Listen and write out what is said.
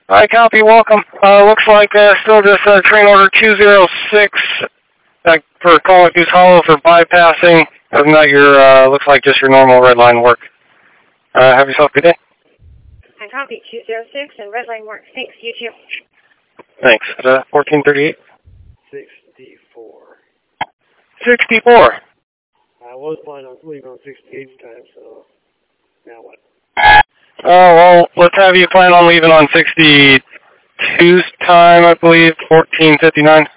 Hi, copy, welcome. Looks like still just train order 206 for calling Goose Hollow for bypassing. Other than that, your looks like just your normal red line work. Have yourself a good day. I copy 206 and red line work. Thanks, you too. Thanks. 1438? 64. 64. I was planning on leaving on 68's time, so now what? Oh, well, let's have you plan on leaving on 62's time, I believe, 1459.